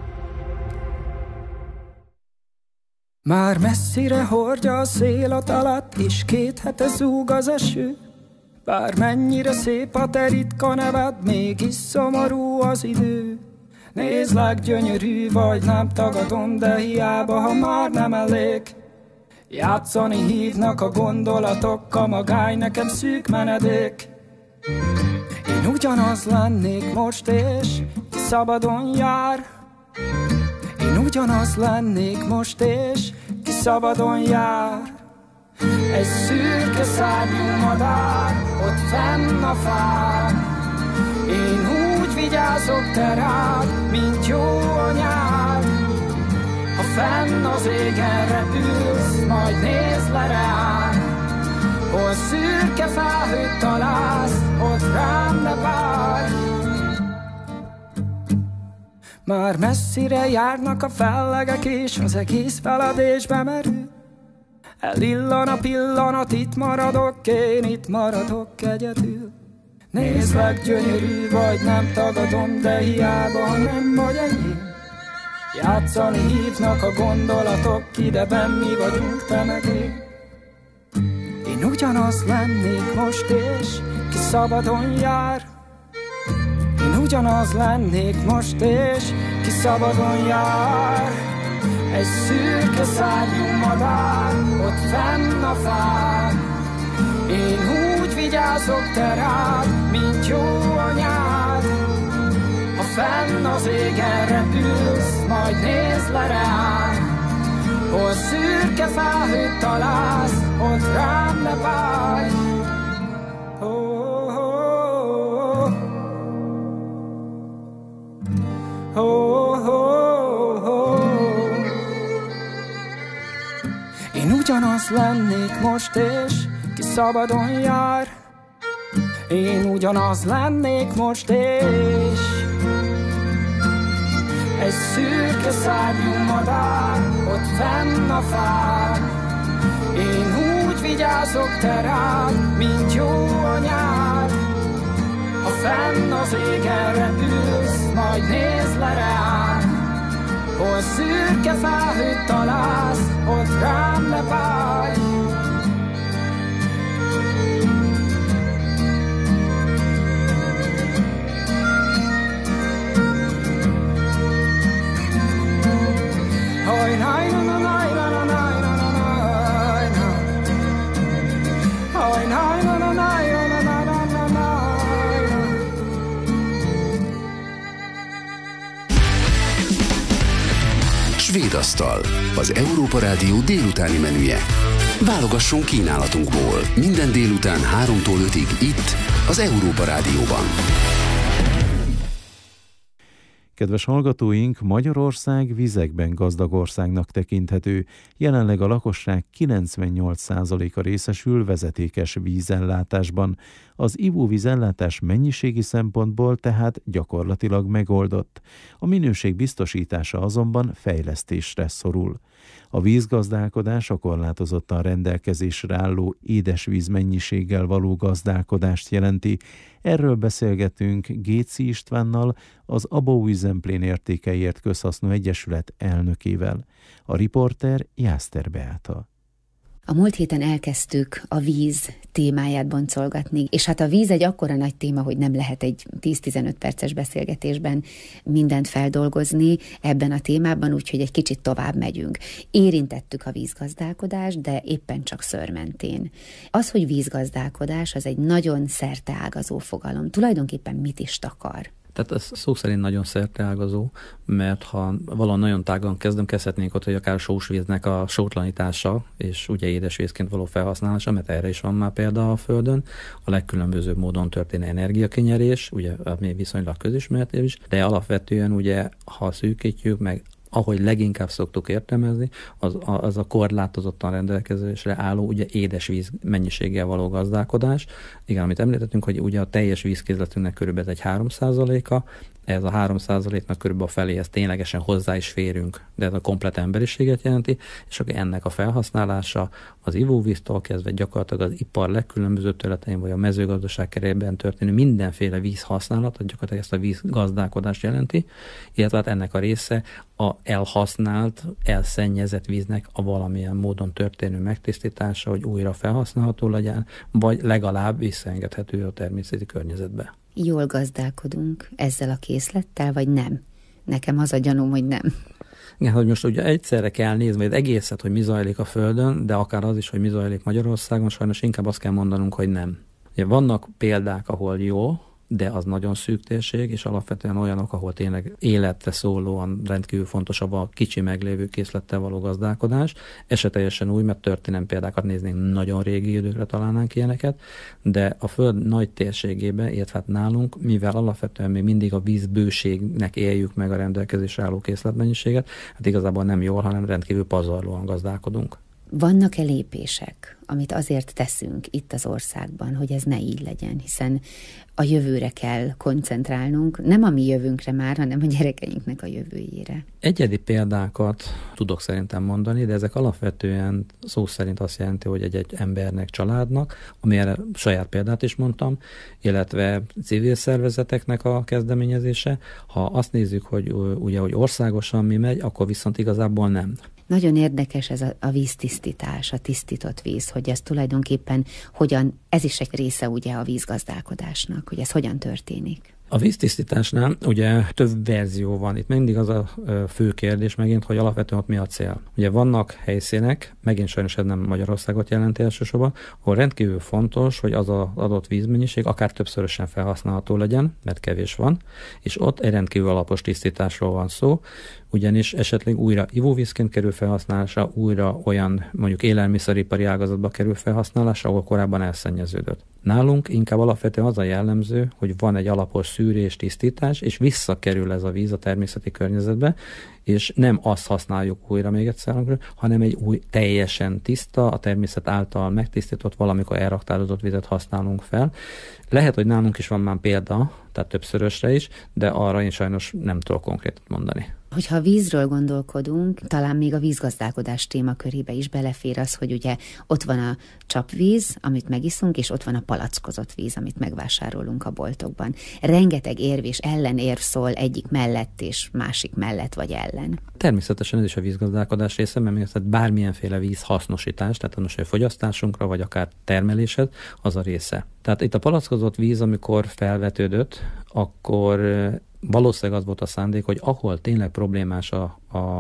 Már messzire hordja a szél a talat, és 2 hete zúg az eső. Bármennyire szép a te ritka neved, mégis szomorú az idő. Nézlek, gyönyörű vagy, nem tagadom, de hiába, ha már nem elég. Játszani hívnak a gondolatok, a magány nekem szűk menedék. Én ugyanaz lennék most, és ki szabadon jár. Én ugyanaz lennék most, és ki szabadon jár. Egy szürke szárnyú madár ott fenn a fán. Én úgy vigyázok te rád, mint jó a nyár. Ha fenn az égen repülsz, majd nézd le rám. Hol szürke felhőt találsz, ott rám ne várj. Már messzire járnak a fellegek, és az egész feledésbe merül. Elillan a pillanat, itt maradok, én itt maradok egyedül. Nézlek, gyönyörű vagy, nem tagadom, de hiába, ha nem vagy enyém. Játszani hívnak a gondolatok, ideben mi vagyunk, te meg én. Én ugyanaz lennék most, és ki szabadon jár. Én ugyanaz lennék most, és ki szabadon jár. Egy szürke szárnyú madár ott fenn a fán. Én úgy vigyázok te rád, mint jó a nyár. Ha fenn az égen repülsz, majd nézd le rám. Hol szürke felhőt találsz, ott rám ne várj. Oh, oh, oh. Oh, oh, oh. Én ugyanaz lennék most, és ki szabadon jár. Én ugyanaz lennék most, és egy szürke szárnyú madár ott fenn a fán. Én úgy vigyázok te rád, mint jó a nyár. Ha fenn az égen repülsz, majd nézd le rám. Hol szürke felhőt találsz, ott rám ne várj. Svédasztal, az Európa Rádió délutáni menüje. Válogassunk kínálatunkból minden délután 3-tól 5-ig itt, az Európa Rádióban. Kedves hallgatóink, Magyarország vizekben gazdag országnak tekinthető. Jelenleg a lakosság 98%-a részesül vezetékes vízellátásban. Az ivóvízellátás mennyiségi szempontból tehát gyakorlatilag megoldott. A minőség biztosítása azonban fejlesztésre szorul. A vízgazdálkodás a korlátozottan rendelkezésre álló édesvíz mennyiséggel való gazdálkodást jelenti. Erről beszélgetünk Géci Istvánnal, az Abóüzemplén Értékeiért Közhasznú Egyesület elnökével. A riporter Jászter Beáta. A múlt héten elkezdtük a víz témáját boncolgatni, és hát a víz egy akkora nagy téma, hogy nem lehet egy 10-15 perces beszélgetésben mindent feldolgozni ebben a témában, úgyhogy egy kicsit tovább megyünk. Érintettük a vízgazdálkodást, de éppen csak szőrmentén. Az, hogy vízgazdálkodás, az egy nagyon szerteágazó fogalom. Tulajdonképpen mit is takar? Tehát ez szó szerint nagyon szerteágazó, mert ha valahol nagyon tágan kezdhetnénk ott, hogy akár a sós víznek a sótlanítása, és ugye édesvízként való felhasználása, mert erre is van már példa a Földön, a legkülönbözőbb módon történő energiakinyerés, ugye ami viszonylag közismert is, de alapvetően ugye, ha szűkítjük meg, ahogy leginkább szoktuk értelmezni, az a korlátozottan rendelkezésre álló ugye édesvíz mennyiséggel való gazdálkodás. Igen, amit említettünk, hogy ugye a teljes vízkészletünknek körülbelül egy 3%-a, ez a 3%-nak körülbelül a feléhez ténylegesen hozzá is férünk, de ez a komplet emberiséget jelenti, és akkor ennek a felhasználása az ivóvíztól kezdve gyakorlatilag az ipar legkülönbözőbb területein, vagy a mezőgazdaság kerében történő mindenféle vízhasználat, gyakorlatilag ezt a vízgazdálkodást jelenti, illetve hát ennek a része a elhasznált, elszennyezett víznek a valamilyen módon történő megtisztítása, hogy újra felhasználható legyen, vagy legalább visszaengedhető a természeti környezetbe. Jól gazdálkodunk ezzel a készlettel, vagy nem? Nekem az a gyanúm, hogy nem. Igen, hogy most ugye egyszerre kell nézni az egészet, hogy mi zajlik a Földön, de akár az is, hogy mi zajlik Magyarországon, sajnos inkább azt kell mondanunk, hogy nem. Ugye vannak példák, ahol jó, de az nagyon szűk térség, és alapvetően olyanok, ahol tényleg életre szólóan rendkívül fontosabb a kicsi meglévő készlettel való gazdálkodás. Ez se teljesen új, mert történelmi példákat néznénk, nagyon régi időkre találnánk ilyeneket, de a Föld nagy térségében, illetve hát nálunk, mivel alapvetően még mindig a vízbőségnek éljük meg a rendelkezésre álló készletmennyiséget, hát igazából nem jól, hanem rendkívül pazarlóan gazdálkodunk. Vannak-e lépések, amit azért teszünk itt az országban, hogy ez ne így legyen, hiszen a jövőre kell koncentrálnunk, nem a mi jövőnkre már, hanem a gyerekeinknek a jövőjére. Egyedi példákat tudok szerintem mondani, de ezek alapvetően szó szerint azt jelenti, hogy egy embernek, családnak, amire saját példát is mondtam, illetve civil szervezeteknek a kezdeményezése. Ha azt nézzük, hogy ugye, hogy országosan mi megy, akkor viszont igazából nem. Nagyon érdekes ez a víztisztítás, a tisztított víz, hogy ez tulajdonképpen hogyan, ez is egy része ugye a vízgazdálkodásnak, hogy ez hogyan történik. A víztisztításnál ugye több verzió van. Itt mindig az a fő kérdés megint, hogy alapvetően ott mi a cél. Ugye vannak helyszínek, megint sajnos ez nem Magyarországot jelenti elsősorban, ahol rendkívül fontos, hogy az az adott vízmennyiség akár többszörösen felhasználható legyen, mert kevés van, és ott egy rendkívül alapos tisztításról van szó, ugyanis esetleg újra ivóvízként kerül felhasználásra, újra olyan mondjuk élelmiszeripari ágazatba kerül felhasználásra, ahol korábban elszennyeződött. Nálunk inkább alapvetően az a jellemző, hogy van egy alapos szűrés, tisztítás, és visszakerül ez a víz a természeti környezetbe, és nem azt használjuk újra még egyszer, hanem egy új, teljesen tiszta, a természet által megtisztított, valamikor elraktározott vizet használunk fel. Lehet, hogy nálunk is van már példa, tehát többszörösre is, de arra én sajnos nem tudok konkrétat mondani. Hogyha a vízről gondolkodunk, talán még a vízgazdálkodás témakörébe is belefér az, hogy ugye ott van a csapvíz, amit megiszunk, és ott van a palackozott víz, amit megvásárolunk a boltokban. Rengeteg érv és ellenérv szól egyik mellett és másik mellett vagy ellen. Természetesen ez is a vízgazdálkodás része, mert még bármilyenféle vízhasznosítás, tehát most a fogyasztásunkra, vagy akár termelésed, az a része. Tehát itt a palackozott víz, amikor felvetődött, akkor valószínűleg az volt a szándék, hogy ahol tényleg problémás a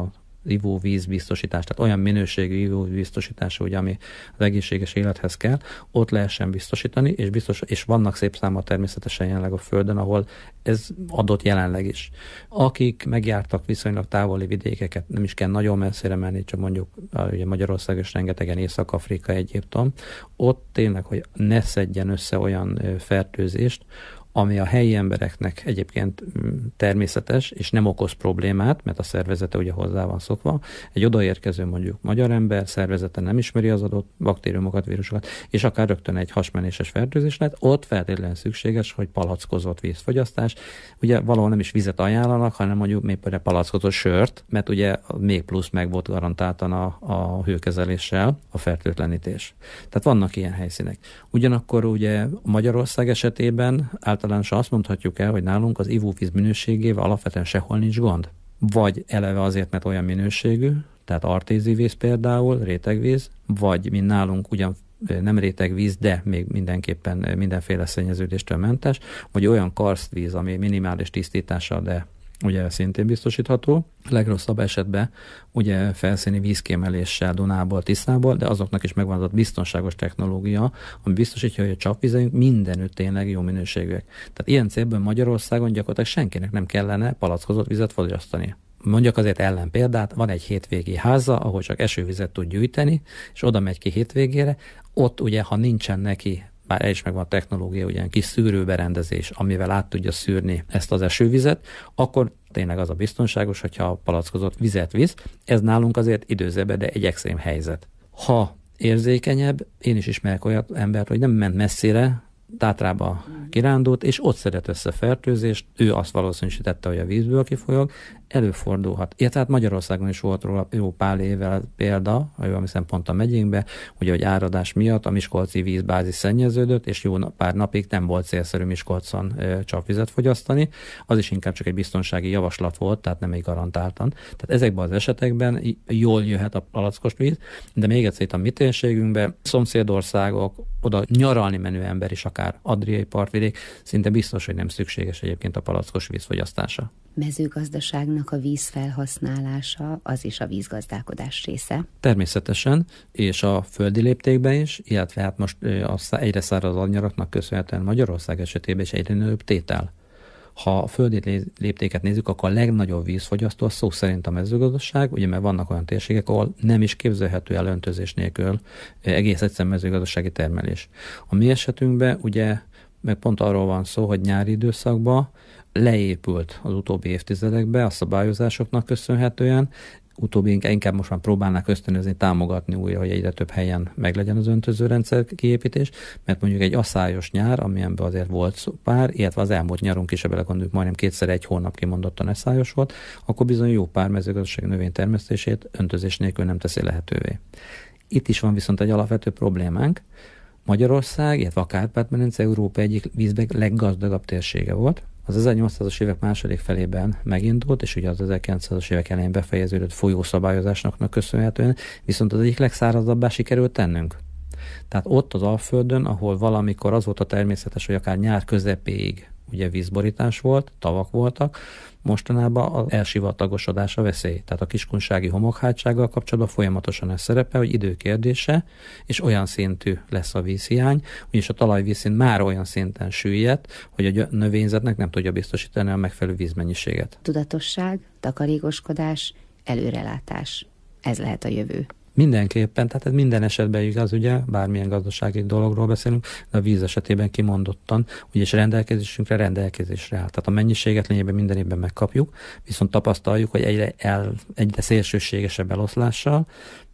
ivóvíz biztosítás, tehát olyan minőségű ivóvíz biztosítása, ugye, ami az egészséges élethez kell, ott lehessen biztosítani, és vannak szép száma természetesen jelenleg a Földön, ahol ez adott jelenleg is. Akik megjártak viszonylag távoli vidékeket, nem is kell nagyon messzire menni, csak mondjuk ugye Magyarország és rengetegen Észak-Afrika, Egyiptom, ott tényleg, hogy ne szedjen össze olyan fertőzést, ami a helyi embereknek egyébként természetes, és nem okoz problémát, mert a szervezete ugye hozzá van szokva. Egy odaérkező mondjuk magyar ember szervezete nem ismeri az adott baktériumokat, vírusokat, és akár rögtön egy hasmenéses fertőzés lehet, ott feltétlenül szükséges, hogy palackozott vízfogyasztás. Ugye valahol nem is vizet ajánlanak, hanem mondjuk még például palackozott sört, mert ugye még plusz meg volt garantáltan a hőkezeléssel a fertőtlenítés. Tehát vannak ilyen helyszínek. Ugyanakkor ugye Magyarország esetében általánosan azt mondhatjuk el, hogy nálunk az ivóvíz minőségével alapvetően sehol nincs gond. Vagy eleve azért, mert olyan minőségű, tehát artézivíz például, rétegvíz, vagy mint nálunk ugyan nem rétegvíz, de még mindenképpen mindenféle szennyeződéstől mentes, vagy olyan karsztvíz, ami minimális tisztítással, de ugye szintén biztosítható. Legrosszabb esetben ugye felszíni vízkiemeléssel Dunából, Tiszából, de azoknak is megvan az a biztonságos technológia, ami biztosítja, hogy a csapvizeink mindenütt tényleg jó minőségűek. Tehát ilyen célból Magyarországon gyakorlatilag senkinek nem kellene palackozott vizet fogyasztani. Mondjak azért ellenpéldát, van egy hétvégi háza, ahol csak esővizet tud gyűjteni, és oda megy ki hétvégére, ott ugye, ha nincsen neki, bár el is megvan a technológia, ugye kis szűrőberendezés, amivel át tudja szűrni ezt az esővizet, akkor tényleg az a biztonságos, hogyha a palackozott vizet visz. Ez nálunk azért időzőbb, de egy extrém helyzet. Ha érzékenyebb, én is ismerek olyan embert, hogy nem ment messzire, Tátrába kirándult, és ott szedett össze fertőzést, ő azt valószínűsítette, hogy a vízből kifolyog, előfordulhat. Illetve hát Magyarországon is volt róla jó pár évvel példa, ha jól hiszem pont a megyénkbe, ugye, hogy áradás miatt a miskolci vízbázis szennyeződött, és jó pár napig nem volt célszerű Miskolcon csapvizet fogyasztani. Az is inkább csak egy biztonsági javaslat volt, tehát nem egy garantáltan. Tehát ezekben az esetekben jól jöhet a palackos víz, de még egyszer itt a mi térségünkben, szomszédországok, oda nyaralni menő ember is, akár adriai partvidék, szinte biztos, hogy nem szükséges egyébként a palackos víz fogyasztása. Mezőgazdaságnak a vízfelhasználása az is a vízgazdálkodás része? Természetesen, és a földi léptékben is, illetve hát most egyre szárazabb nyaraknak köszönhetően Magyarország esetében is egyre nagyobb tétel. Ha a földi léptéket nézzük, akkor a legnagyobb vízfogyasztó a szó szerint a mezőgazdaság, ugye mert vannak olyan térségek, ahol nem is képzelhető el öntözés nélkül egész egyszerűen mezőgazdasági termelés. A mi esetünkben ugye meg pont arról van szó, hogy nyári időszakban leépült az utóbbi évtizedekben a szabályozásoknak köszönhetően, utóbbi inkább most már próbálnak ösztönözni, támogatni újra, hogy egyre több helyen meglegyen az öntözőrendszer kiépítés, mert mondjuk egy aszályos nyár, amilyenben azért volt pár, illetve az elmúlt nyarunk is, belegondoljuk, majdnem kétszer egy hónap kimondottan aszályos volt, akkor bizony jó pár mezőgazdasági növény termesztését öntözés nélkül nem teszi lehetővé. Itt is van viszont egy alapvető problémánk. Magyarország, illetve a Kárpát-medence Európa egyik vízben leggazdagabb térsége volt. Az 1800-as évek második felében megindult, és ugye az 1900-as évek elején befejeződött folyószabályozásnak köszönhetően, viszont az egyik legszárazabbá sikerült tennünk. Tehát ott az Alföldön, ahol valamikor az volt a természetes, hogy akár nyár közepéig ugye vízborítás volt, tavak voltak, mostanában az elsivatagosodás a veszély. Tehát a kiskunsági homokhátsággal kapcsolatban folyamatosan ez szerepel, hogy idő kérdése, és olyan szintű lesz a vízhiány, ugyanis a talajvízszint már olyan szinten süllyedt, hogy a növényzetnek nem tudja biztosítani a megfelelő vízmennyiséget. Tudatosság, takarékoskodás, előrelátás. Ez lehet a jövő. Mindenképpen, tehát ez minden esetben igaz, ugye, bármilyen gazdasági dologról beszélünk, de a víz esetében kimondottan, úgyis rendelkezésre áll. Tehát a mennyiséget lényegében minden évben megkapjuk, viszont tapasztaljuk, hogy egyre szélsőségesebb eloszlással.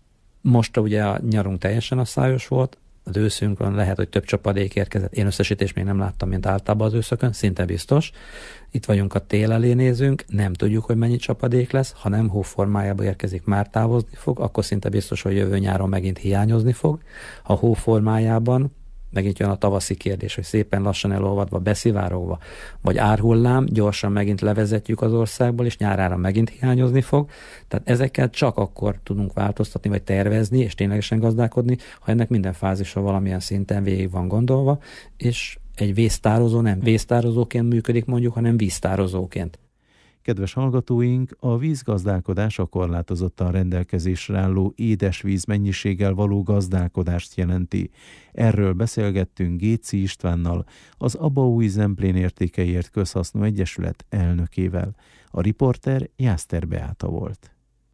Most ugye a nyarunk teljesen asszályos volt, az őszünkön lehet, hogy több csapadék érkezett. Én összesítést még nem láttam, mint általában az őszökön, szinte biztos. Itt vagyunk, a tél elé nézünk, nem tudjuk, hogy mennyi csapadék lesz, ha nem hó formájába érkezik, már távozni fog, akkor szinte biztos, hogy jövő nyáron megint hiányozni fog. Ha hó formájában, megint jön a tavaszi kérdés, hogy szépen lassan elolvadva, beszivárogva, vagy árhullám, gyorsan megint levezetjük az országból, és nyárára megint hiányozni fog. Tehát ezekkel csak akkor tudunk változtatni, vagy tervezni, és ténylegesen gazdálkodni, ha ennek minden fázisa valamilyen szinten végig van gondolva, és egy víztározó nem víztározóként működik mondjuk, hanem víztározóként. Kedves hallgatóink, a vízgazdálkodás a korlátozottan rendelkezésre álló édesvíz mennyiséggel való gazdálkodást jelenti. Erről beszélgettünk Géczy Istvánnal, az Abaúj Zemplén Értékeiért Közhasznú Egyesület elnökével. A riporter Jászter Beáta volt.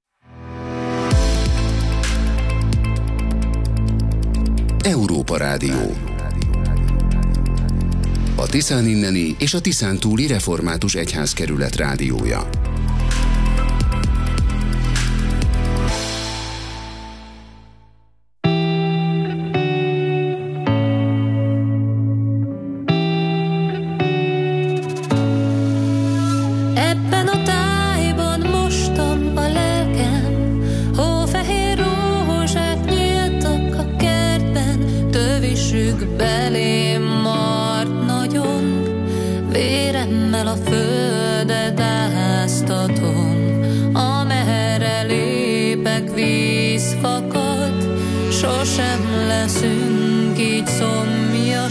Európa Rádió. A Tiszán inneni és a Tiszán túli református egyházkerület rádiója. Ebben a tájban mostam a lelkem, hófehér rózsák nyíltak a kertben, tövisük belém mart nagyon, véremmel a földet áztatom, amerre lépek víz fakad, sosem leszünk így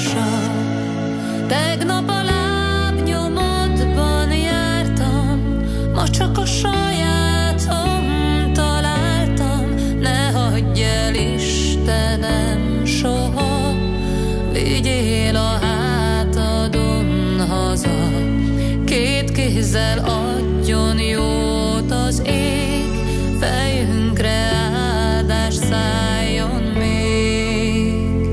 szomjasak. Tegnap a lábnyomodban jártam, csak a sajátom találtam, ne hagyj el Istenem soha, vigyél a hátadon haza, két kézzel adjon jót az ég, fejünkre áldás szálljon még.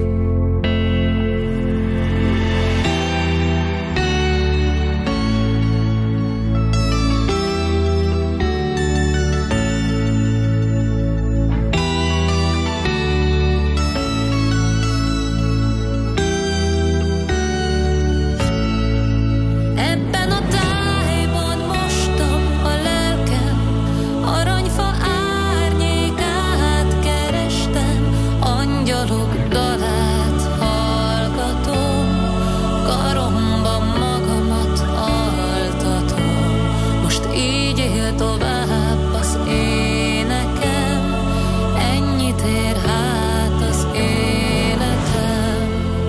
Ebben a tájban mostam a lelkem, aranyfa árnyékát kerestem, angyalok dalát hallgatom, karomban magamat altatom. Most így él tovább az énekem, ennyit ér hát az életem.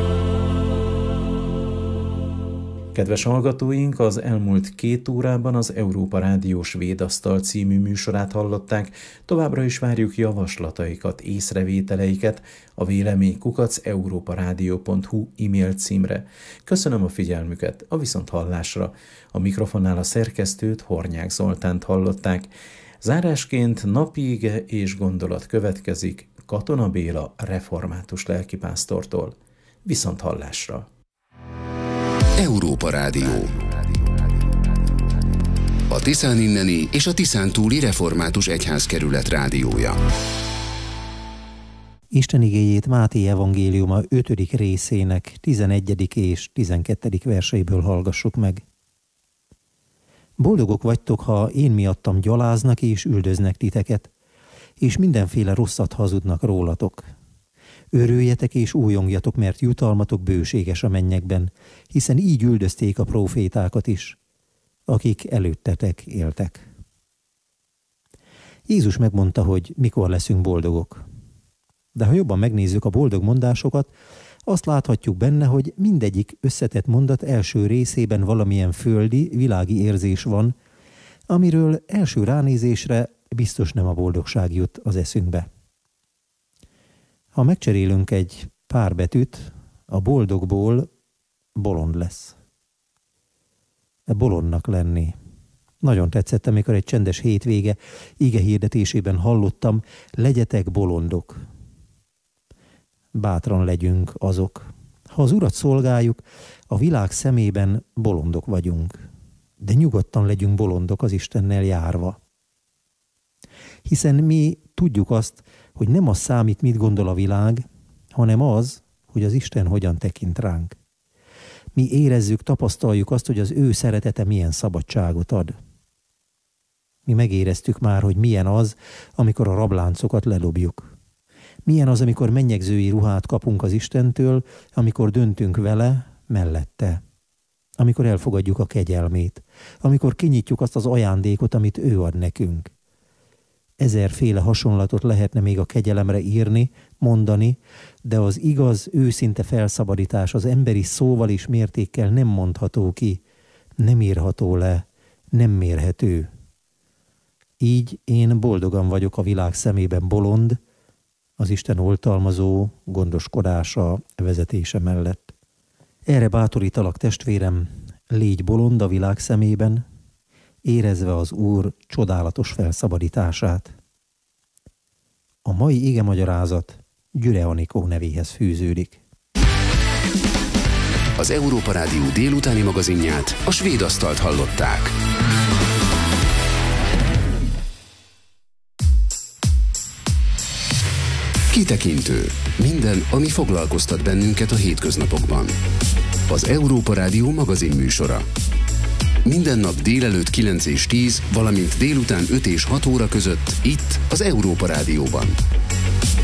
Kedves hallgatóink, az elmúlt 2 órában az Európa Rádió Svédasztal című műsorát hallották. Továbbra is várjuk javaslataikat, észrevételeiket a vélemény@europaradio.hu e-mail címre. Köszönöm a figyelmüket, a viszonthallásra. A mikrofonnál a szerkesztőt, Hornyák Zoltánt hallották. Zárásként napi ige és gondolat következik Katona Béla református lelkipásztortól. Viszonthallásra. Európa Rádió. A Tiszán inneni és a Tiszántúli Református Egyházkerület rádiója. Isten igéjét Máté evangéliuma 5. részének 11. és 12. verseiből hallgassuk meg. Boldogok vagytok, ha én miattam gyaláznak és üldöznek titeket, és mindenféle rosszat hazudnak rólatok. Örüljetek és újongjatok, mert jutalmatok bőséges a mennyekben, hiszen így üldözték a prófétákat is, akik előttetek éltek. Jézus megmondta, hogy mikor leszünk boldogok. De ha jobban megnézzük a boldog mondásokat, azt láthatjuk benne, hogy mindegyik összetett mondat első részében valamilyen földi, világi érzés van, amiről első ránézésre biztos nem a boldogság jut az eszünkbe. Ha megcserélünk egy pár betűt, a boldogból bolond lesz. Bolondnak lenni. Nagyon tetszett, amikor egy csendes hétvége ige hirdetésében hallottam, legyetek bolondok. Bátran legyünk azok. Ha az Urat szolgáljuk, a világ szemében bolondok vagyunk. De nyugodtan legyünk bolondok az Istennel járva. Hiszen mi tudjuk azt, hogy nem az számít, mit gondol a világ, hanem az, hogy az Isten hogyan tekint ránk. Mi érezzük, tapasztaljuk azt, hogy az ő szeretete milyen szabadságot ad. Mi megéreztük már, hogy milyen az, amikor a rabláncokat lelobjuk. Milyen az, amikor mennyegzői ruhát kapunk az Istentől, amikor döntünk vele, mellette. Amikor elfogadjuk a kegyelmét, amikor kinyitjuk azt az ajándékot, amit ő ad nekünk. Ezerféle hasonlatot lehetne még a kegyelemre írni, mondani, de az igaz, őszinte felszabadítás az emberi szóval és mértékkel nem mondható ki, nem írható le, nem mérhető. Így én boldogan vagyok a világ szemében bolond, az Isten oltalmazó, gondoskodása, vezetése mellett. Erre bátorítalak, testvérem, légy bolond a világ szemében, érezve az Úr csodálatos felszabadítását. A mai igemagyarázat Gyüre Anikó nevéhez fűződik. Az Európa Rádió délutáni magazinját, a Svédasztalt hallották. Kitekintő. Minden, ami foglalkoztat bennünket a hétköznapokban. Az Európa Rádió magazin műsora. Minden nap délelőtt 9 és 10, valamint délután 5 és 6 óra között itt az Európa Rádióban.